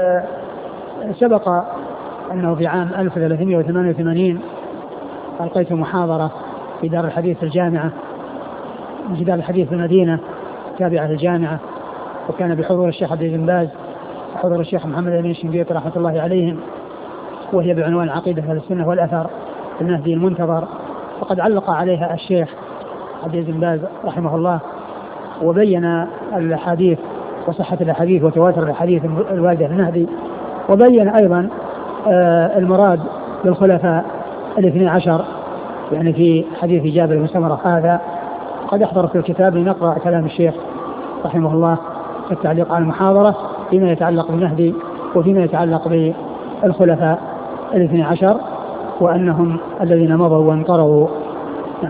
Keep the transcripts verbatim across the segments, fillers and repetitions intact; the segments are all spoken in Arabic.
سبق أنه في عام ألف وثلاثمائة وثمانية وثمانين ألقيت محاضرة في دار الحديث الجامعة، في دار الحديث المدينة تابعة الجامعة، وكان بحضور الشيخ عبد العزيز بن باز وحضور الشيخ محمد الأمين الشنقيطي رحمة الله عليهم، وهي بعنوان عقيدة أهل السنة والأثر في المهدي المنتظر. وقد علق عليها الشيخ عبد العزيز بن باز رحمه الله، وبين الحديث وصحة الحديث وتواتر الحديث الواردة في المهدي، وبين أيضا المراد بالخلفاء الاثني عشر يعني في حديث جابر بن سمرة هذا. قد أحضر في الكتاب لنقرأ كلام الشيخ رحمه الله في التعليق على المحاضرة فيما يتعلق بالمهدي وفيما يتعلق بالخلفاء الاثني عشر وأنهم الذين مضوا وانقرضوا. نعم.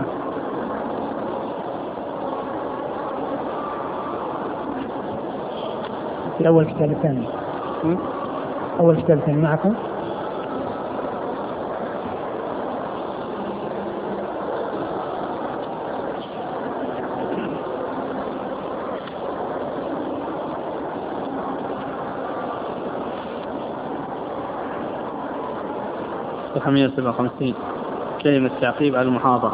في أول كتاب الثاني أول كتاب الثاني معكم. خمسمائة وسبعة وخمسين كلمة تعقيب على المحاضرة.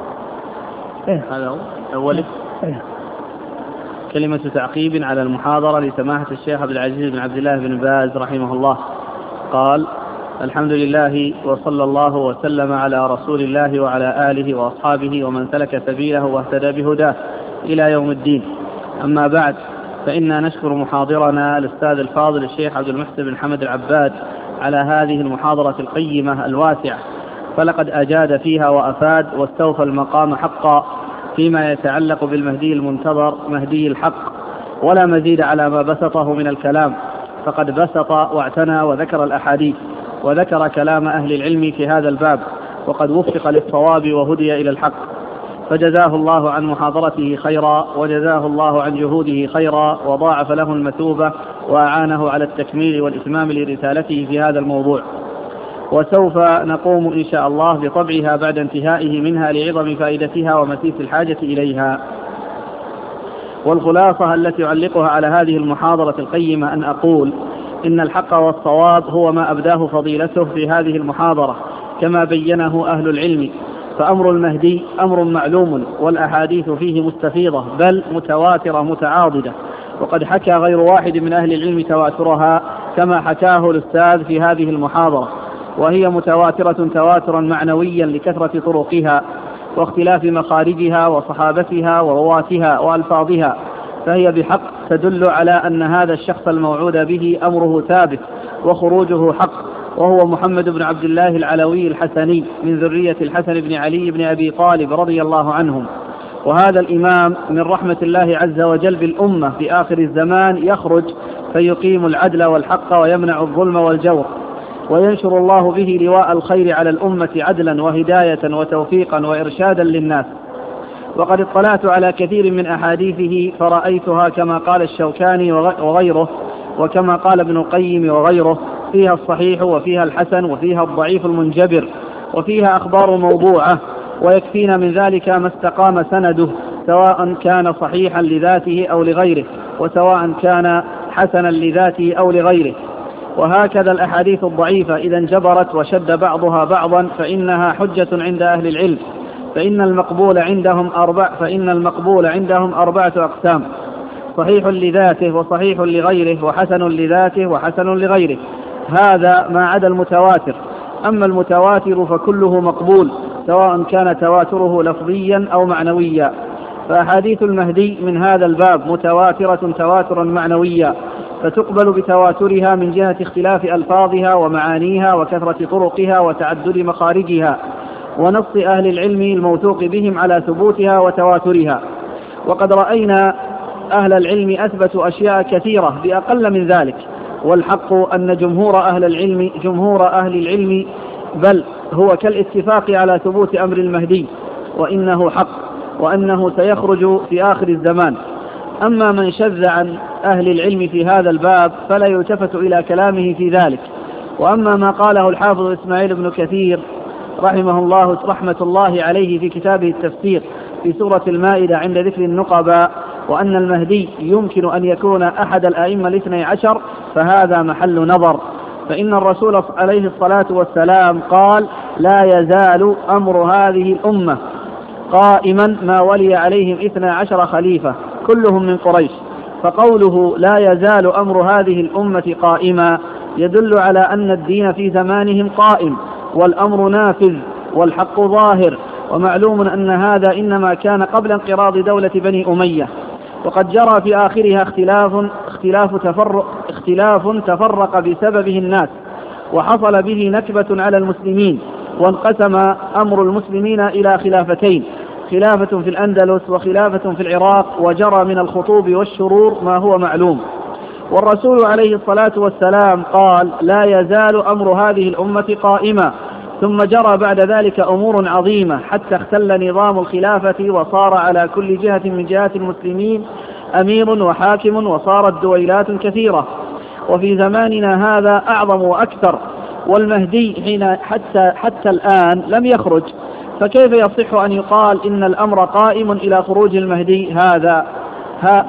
إيه؟ هذا أول إيه؟ كلمة تعقيب على المحاضرة لسماحة الشيخ عبد العزيز بن عبد الله بن باز رحمه الله. قال: الحمد لله وصلى الله وسلم على رسول الله وعلى آله وأصحابه ومن سلك سبيله واهتدى بهداه إلى يوم الدين. أما بعد، فإنا نشكر محاضرنا الأستاذ الفاضل الشيخ عبد المحسن بن حمد العباد على هذه المحاضرة القيمة الواسعة، فلقد أجاد فيها وأفاد واستوفى المقام حقا فيما يتعلق بالمهدي المنتظر مهدي الحق، ولا مزيد على ما بسطه من الكلام، فقد بسط واعتنى وذكر الأحاديث وذكر كلام أهل العلم في هذا الباب، وقد وفق للصواب وهدي إلى الحق، فجزاه الله عن محاضرته خيرا، وجزاه الله عن جهوده خيرا، وضاعف له المثوبة وأعانه على التكميل والإتمام لرسالته في هذا الموضوع. وسوف نقوم إن شاء الله بطبعها بعد انتهائه منها لعظم فائدتها ومسيس الحاجة إليها. والخلاصة التي أعلقها على هذه المحاضرة القيمة أن أقول إن الحق والصواب هو ما أبداه فضيلته في هذه المحاضرة كما بينه أهل العلم، فأمر المهدي أمر معلوم، والأحاديث فيه مستفيضة بل متواترة متعاضدة، وقد حكى غير واحد من أهل العلم تواترها كما حكاه الأستاذ في هذه المحاضرة، وهي متواترة تواترا معنويا لكثرة طرقها واختلاف مخارجها وصحابتها ورواتها وألفاظها، فهي بحق تدل على أن هذا الشخص الموعود به أمره ثابت وخروجه حق، وهو محمد بن عبد الله العلوي الحسني من ذرية الحسن بن علي بن أبي طالب رضي الله عنهم. وهذا الإمام من رحمة الله عز وجل بالأمة في آخر الزمان يخرج فيقيم العدل والحق ويمنع الظلم والجور، وينشر الله به لواء الخير على الأمة عدلا وهداية وتوفيقا وإرشادا للناس. وقد اطلعت على كثير من أحاديثه فرأيتها كما قال الشوكاني وغيره وكما قال ابن القيم وغيره، فيها الصحيح وفيها الحسن وفيها الضعيف المنجبر وفيها أخبار موضوعة، ويكفينا من ذلك ما استقام سنده سواء كان صحيحا لذاته أو لغيره، وسواء كان حسنا لذاته أو لغيره. وهكذا الأحاديث الضعيفة إذا انجبرت وشد بعضها بعضا فإنها حجة عند أهل العلم، فإن المقبول عندهم أربع فإن المقبول عندهم أربعة أقسام: صحيح لذاته وصحيح لغيره وحسن لذاته وحسن لغيره، هذا ما عدا المتواتر. أما المتواتر فكله مقبول سواء كان تواتره لفظيا أو معنويا، فأحاديث المهدي من هذا الباب متواترة تواترا معنويا، فتقبل بتواترها من جهة اختلاف ألفاظها ومعانيها وكثرة طرقها وتعدد مخارجها ونص أهل العلم الموثوق بهم على ثبوتها وتواترها. وقد رأينا أهل العلم أثبتوا أشياء كثيرة بأقل من ذلك، والحق أن جمهور أهل العلم جمهور أهل العلم بل هو كالاتفاق على ثبوت أمر المهدي، وإنه حق، وأنه سيخرج في آخر الزمان. أما من شذ عن أهل العلم في هذا الباب فلا يلتفت إلى كلامه في ذلك. وأما ما قاله الحافظ إسماعيل بن كثير رحمه الله رحمة الله عليه في كتابه التفسير في سورة المائدة عند ذكر النقباء، وأن المهدي يمكن أن يكون أحد الأئمة الاثني عشر فهذا محل نظر، فإن الرسول عليه الصلاة والسلام قال: لا يزال أمر هذه الأمة قائما ما ولي عليهم اثنى عشر خليفة كلهم من قريش. فقوله لا يزال أمر هذه الأمة قائما يدل على أن الدين في زمانهم قائم والأمر نافذ والحق ظاهر، ومعلوم أن هذا إنما كان قبل انقراض دولة بني أمية، وقد جرى في آخرها اختلاف اختلاف تفرق, اختلاف تفرق بسببه الناس، وحصل به نكبة على المسلمين، وانقسم أمر المسلمين إلى خلافتين: خلافة في الأندلس وخلافة في العراق، وجرى من الخطوب والشرور ما هو معلوم. والرسول عليه الصلاة والسلام قال: لا يزال أمر هذه الأمة قائما، ثم جرى بعد ذلك أمور عظيمة حتى اختل نظام الخلافة، وصار على كل جهة من جهات المسلمين أمير وحاكم، وصارت دويلات كثيرة، وفي زماننا هذا أعظم وأكثر، والمهدي حين حتى, حتى الآن لم يخرج، فكيف يصح أن يقال إن الأمر قائم إلى خروج المهدي هذا ها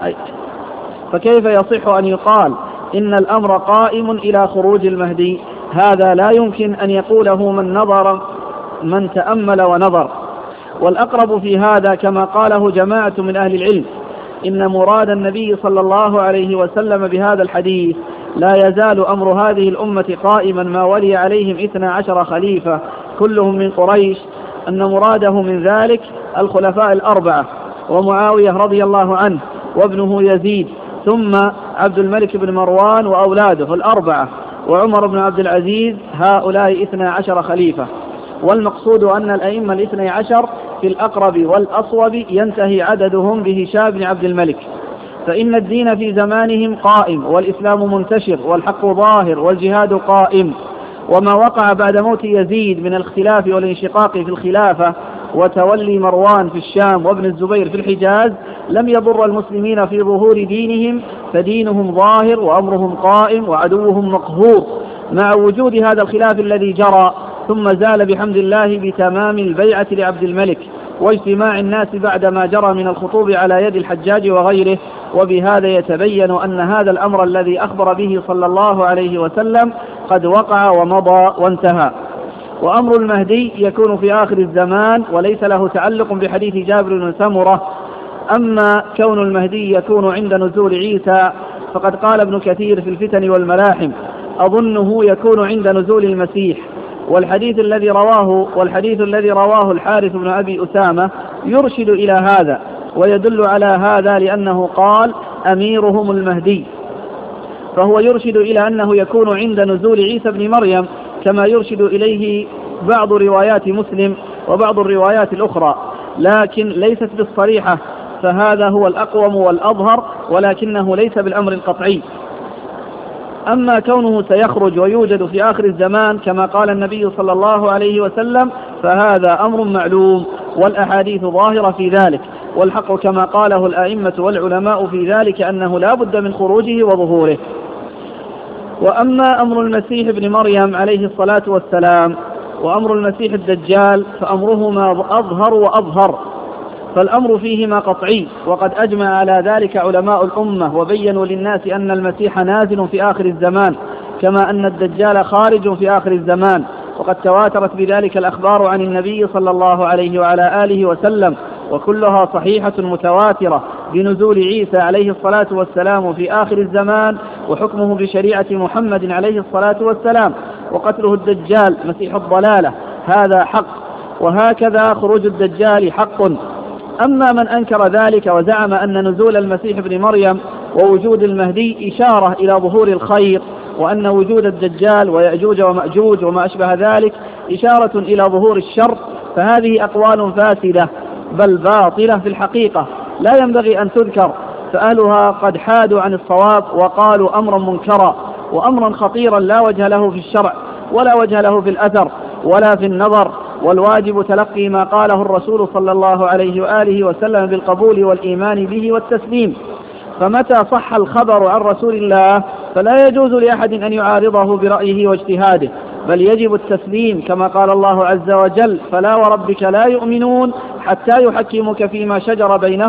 فكيف يصح أن يقال إن الأمر قائم إلى خروج المهدي؟ هذا لا يمكن أن يقوله من نظر من تأمل ونظر. والأقرب في هذا كما قاله جماعة من أهل العلم: إن مراد النبي صلى الله عليه وسلم بهذا الحديث لا يزال أمر هذه الأمة قائما ما ولي عليهم اثنى عشر خليفة كلهم من قريش، أن مراده من ذلك الخلفاء الأربعة، ومعاوية رضي الله عنه وابنه يزيد، ثم عبد الملك بن مروان وأولاده الأربعة، وعمر بن عبد العزيز، هؤلاء اثنى عشر خليفة. والمقصود أن الأئمة الاثني عشر في الأقرب والأصوب ينتهي عددهم بهشام بن عبد الملك، فإن الدين في زمانهم قائم، والإسلام منتشر، والحق ظاهر، والجهاد قائم. وما وقع بعد موت يزيد من الاختلاف والانشقاق في الخلافة وتولي مروان في الشام وابن الزبير في الحجاز لم يضر المسلمين في ظهور دينهم، فدينهم ظاهر وأمرهم قائم وعدوهم مقهور، مع وجود هذا الخلاف الذي جرى، ثم زال بحمد الله بتمام البيعة لعبد الملك واجتماع الناس بعدما جرى من الخطوب على يد الحجاج وغيره. وبهذا يتبين أن هذا الأمر الذي أخبر به صلى الله عليه وسلم قد وقع ومضى وانتهى. وأمر المهدي يكون في آخر الزمان، وليس له تعلق بحديث جابر بن سمرة. أما كون المهدي يكون عند نزول عيسى فقد قال ابن كثير في الفتن والملاحم: أظنه يكون عند نزول المسيح. والحديث الذي رواه والحديث الذي رواه الحارث بن أبي أسامة يرشد إلى هذا ويدل على هذا، لأنه قال: أميرهم المهدي، فهو يرشد إلى أنه يكون عند نزول عيسى بن مريم، كما يرشد إليه بعض روايات مسلم وبعض الروايات الأخرى، لكن ليست بالصريحة، فهذا هو الأقوم والأظهر، ولكنه ليس بالأمر القطعي. أما كونه سيخرج ويوجد في آخر الزمان كما قال النبي صلى الله عليه وسلم فهذا أمر معلوم، والأحاديث ظاهرة في ذلك، والحق كما قاله الأئمة والعلماء في ذلك أنه لا بد من خروجه وظهوره. وأما أمر المسيح ابن مريم عليه الصلاة والسلام وأمر المسيح الدجال فأمرهما أظهر وأظهر، فالأمر فيهما قطعي، وقد أجمع على ذلك علماء الأمة وبينوا للناس أن المسيح نازل في آخر الزمان، كما أن الدجال خارج في آخر الزمان، وقد تواترت بذلك الأخبار عن النبي صلى الله عليه وعلى آله وسلم، وكلها صحيحة متواترة بنزول عيسى عليه الصلاة والسلام في آخر الزمان، وحكمه بشريعة محمد عليه الصلاة والسلام، وقتله الدجال مسيح الضلالة هذا حق، وهكذا خروج الدجال حق. أما من أنكر ذلك وزعم أن نزول المسيح ابن مريم ووجود المهدي إشارة إلى ظهور الخير، وأن وجود الدجال ويأجوج ومأجوج وما أشبه ذلك إشارة إلى ظهور الشر، فهذه أقوال فاسدة بل باطلة في الحقيقة لا ينبغي أن تذكر، فأهلها قد حادوا عن الصواب وقالوا أمرا منكرا وأمرا خطيرا لا وجه له في الشرع ولا وجه له في الأثر ولا في النظر، والواجب تلقي ما قاله الرسول صلى الله عليه وآله وسلم بالقبول والإيمان به والتسليم. فمتى صح الخبر عن رسول الله فلا يجوز لأحد أن يعارضه برأيه واجتهاده، بل يجب التسليم، كما قال الله عز وجل: فلا وربك لا يؤمنون حتى يحكمك فيما شجر بينهم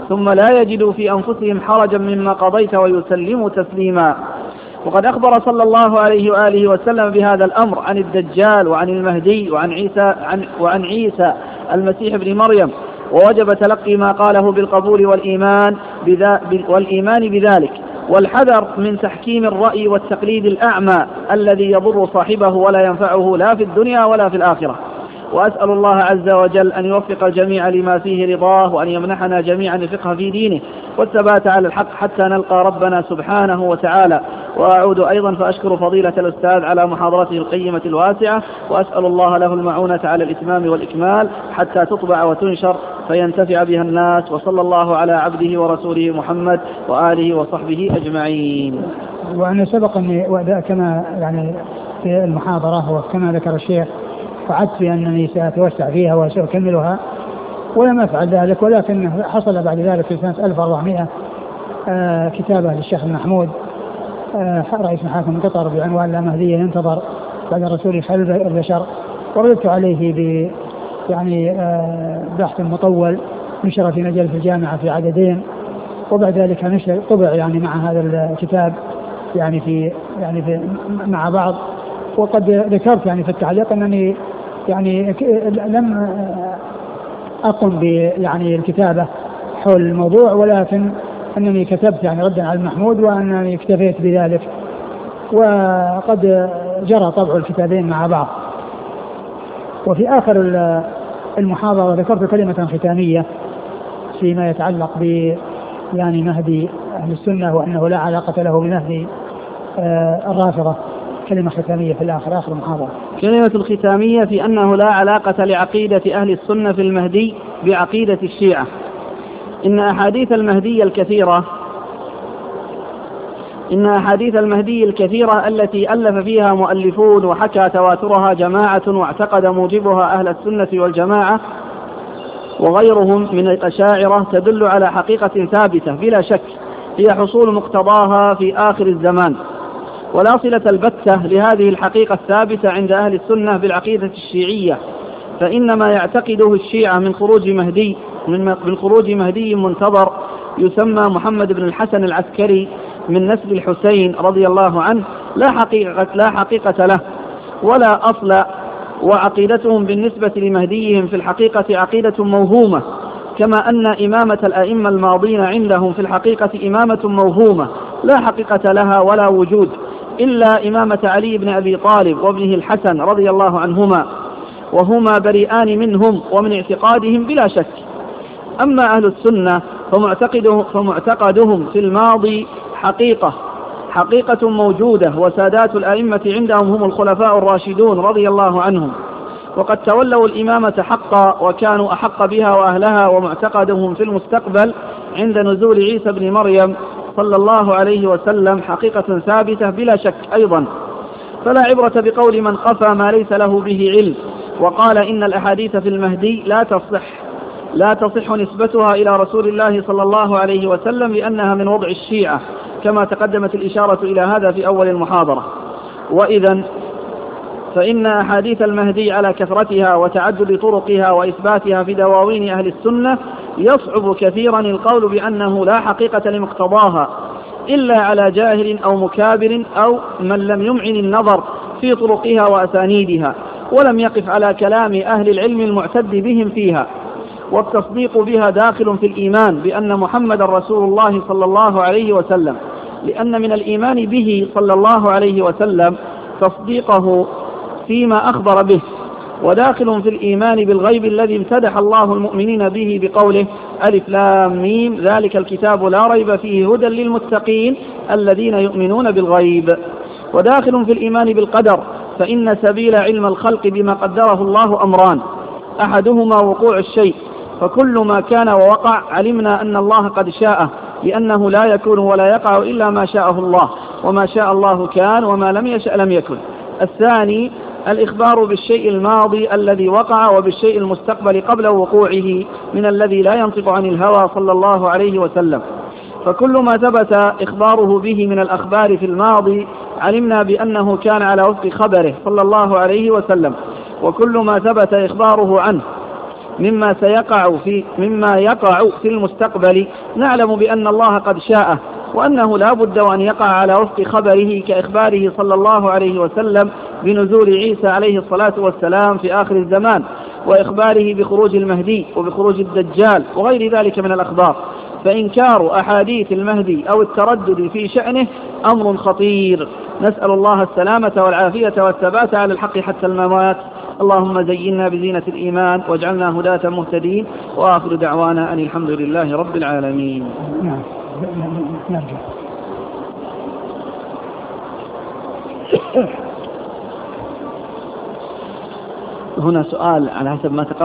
ثم لا يجدوا في أنفسهم حرجا مما قضيت ويسلموا تسليما. وقد أخبر صلى الله عليه وآله وسلم بهذا الأمر عن الدجال وعن المهدي وعن عيسى, عن وعن عيسى المسيح ابن مريم، ووجب تلقي ما قاله بالقبول والإيمان, بذا والإيمان بذلك، والحذر من تحكيم الرأي والتقليد الأعمى الذي يضر صاحبه ولا ينفعه لا في الدنيا ولا في الآخرة. وأسأل الله عز وجل أن يوفق الجميع لما فيه رضاه، وأن يمنحنا جميعا الفقه في دينه والثبات على الحق حتى نلقى ربنا سبحانه وتعالى. وأعود أيضا فأشكر فضيلة الأستاذ على محاضرته القيمة الواسعة، وأسأل الله له المعونة على الإتمام والإكمال حتى تطبع وتنشر فينتفع بها الناس. وصلى الله على عبده ورسوله محمد وآله وصحبه أجمعين. وأنا سبق أني كما يعني في المحاضرة وكما ذكر الشيخ وعدت بأنني سأتوسع فيها وسأكملها، ولم أفعل ذلك، ولكن حصل بعد ذلك في سنة ألف وأربعمائة آه كتابة للشيخ المحمود آه رئيس محاكم قطر بعنوان لا مهدي ينتظر بعد رسول خير البشر، وردت عليه ب يعني آه بحث مطول نشر في مجلة الجامعة في عددين، وبعد ذلك نشر طبع يعني مع هذا الكتاب يعني في يعني في مع بعض. وقد ذكرت يعني في التعليق أنني يعني لم أقم ب يعني الكتابة حول الموضوع، ولكن أنني كتبت يعني ردا على المحمود وأنني اكتفيت بذلك، وقد جرى طبع الكتابين مع بعض. وفي آخر المحاضرة ذكرت كلمة ختامية فيما يتعلق ب يعني مهدي أهل السنة، وأنه لا علاقة له بمهدي الرافضة. كلمة ختامية في الآخر آخر المحاضرة. كلمة الختامية في أنه لا علاقة لعقيدة أهل السنة في المهدي بعقيدة الشيعة. إن أحاديث المهدي الكثيرة إن أحاديث المهدي الكثيرة التي ألف فيها مؤلفون وحكى تواترها جماعة واعتقد موجبها أهل السنة والجماعة وغيرهم من الأشاعرة تدل على حقيقة ثابتة بلا شك هي حصول مقتضاها في آخر الزمان، ولا صلة البتة لهذه الحقيقة الثابتة عند أهل السنة بالعقيدة الشيعية، فإن ما يعتقده الشيعة من خروج مهدي من خروج مهدي منتظر يسمى محمد بن الحسن العسكري من نسل الحسين رضي الله عنه لا حقيقة, لا حقيقة له ولا أصل، وعقيدتهم بالنسبة لمهديهم في الحقيقة عقيدة موهومة، كما أن إمامة الأئمة الماضين عندهم في الحقيقة إمامة موهومة لا حقيقة لها ولا وجود إلا إمامة علي بن أبي طالب وابنه الحسن رضي الله عنهما، وهما بريئان منهم ومن اعتقادهم بلا شك. أما أهل السنة فمعتقدهم, فمعتقدهم في الماضي حقيقة حقيقة موجودة، وسادات الأئمة عندهم هم الخلفاء الراشدون رضي الله عنهم، وقد تولوا الإمامة حقا وكانوا أحق بها وأهلها، ومعتقدهم في المستقبل عند نزول عيسى بن مريم صلى الله عليه وسلم حقيقة ثابتة بلا شك أيضا. فلا عبرة بقول من خفى ما ليس له به علم وقال إن الأحاديث في المهدي لا تصح لا تصح نسبتها إلى رسول الله صلى الله عليه وسلم لأنها من وضع الشيعة، كما تقدمت الإشارة إلى هذا في أول المحاضرة. وإذن فإن أحاديث المهدي على كثرتها وتعدد طرقها وإثباتها في دواوين أهل السنة يصعب كثيرا القول بأنه لا حقيقة لمقتضاها إلا على جاهل أو مكابر أو من لم يمعن النظر في طرقها وأسانيدها ولم يقف على كلام أهل العلم المعتد بهم فيها. والتصديق بها داخل في الإيمان بأن محمد رسول الله صلى الله عليه وسلم، لأن من الإيمان به صلى الله عليه وسلم تصديقه فيما أخبر به، وداخل في الإيمان بالغيب الذي امتدح الله المؤمنين به بقوله ألف لام ميم ذلك الكتاب لا ريب فيه هدى للمتقين الذين يؤمنون بالغيب. وداخل في الإيمان بالقدر، فإن سبيل علم الخلق بما قدره الله أمران، أحدهما وقوع الشيء، فكل ما كان ووقع علمنا أن الله قد شاءه، لأنه لا يكون ولا يقع إلا ما شاءه الله، وما شاء الله كان وما لم يشأ لم يكن. الثاني الإخبار بالشيء الماضي الذي وقع وبالشيء المستقبل قبل وقوعه من الذي لا ينطق عن الهوى صلى الله عليه وسلم، فكل ما ثبت إخباره به من الأخبار في الماضي علمنا بأنه كان على وفق خبره صلى الله عليه وسلم، وكل ما ثبت إخباره عنه مما سيقع في مما يقع في المستقبل نعلم بأن الله قد شاءه، وأنه لا بد وأن يقع على وفق خبره كإخباره صلى الله عليه وسلم بنزول عيسى عليه الصلاة والسلام في آخر الزمان، وإخباره بخروج المهدي وبخروج الدجال وغير ذلك من الأخبار. فإنكار أحاديث المهدي أو التردد في شأنه أمر خطير، نسأل الله السلامة والعافية والثبات على الحق حتى الممات. اللهم زينا بزينة الإيمان واجعلنا هداة مهتدين، وآخر دعوانا أن الحمد لله رب العالمين. نعم نرجع. هنا سؤال على حسب ما تقرأ